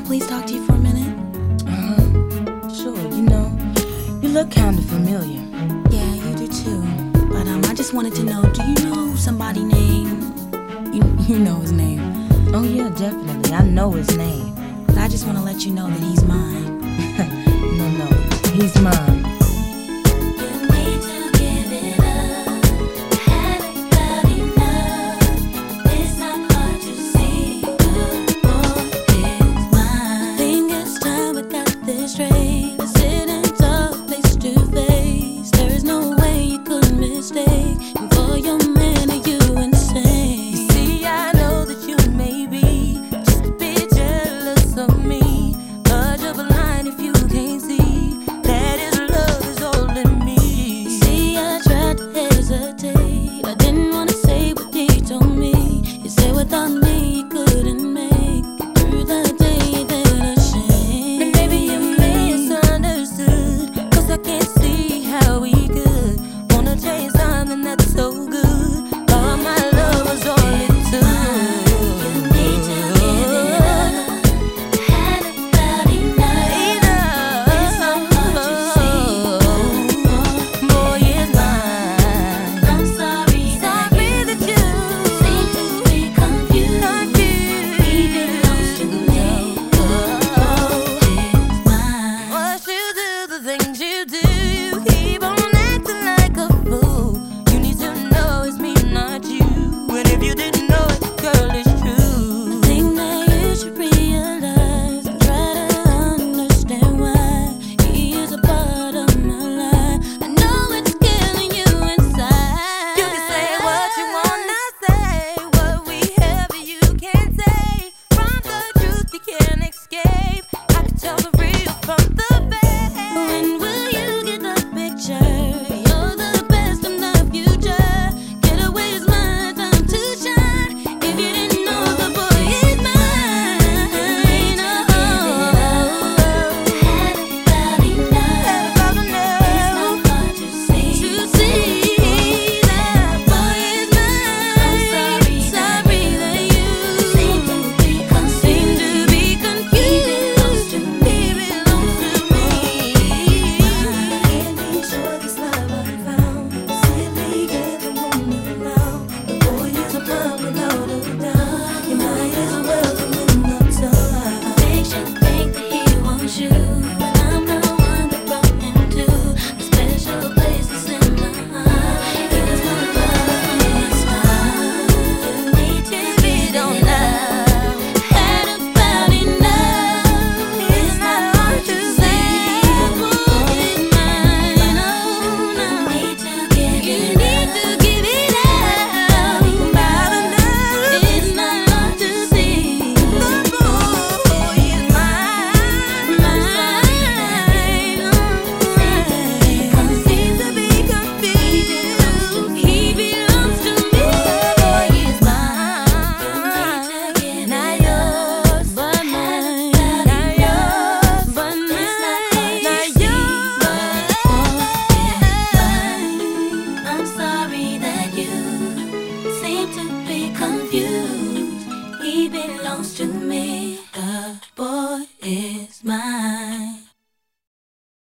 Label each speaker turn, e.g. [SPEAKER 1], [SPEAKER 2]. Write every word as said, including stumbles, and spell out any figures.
[SPEAKER 1] please talk to you for a minute?
[SPEAKER 2] Uh-huh. Sure, you know, you look kind of familiar.
[SPEAKER 1] Yeah, you do too. But um, I just wanted to know, do you know somebody named... You, you know his name.
[SPEAKER 2] Oh yeah, definitely. I know his name.
[SPEAKER 1] But I just want to let you know that he's mine.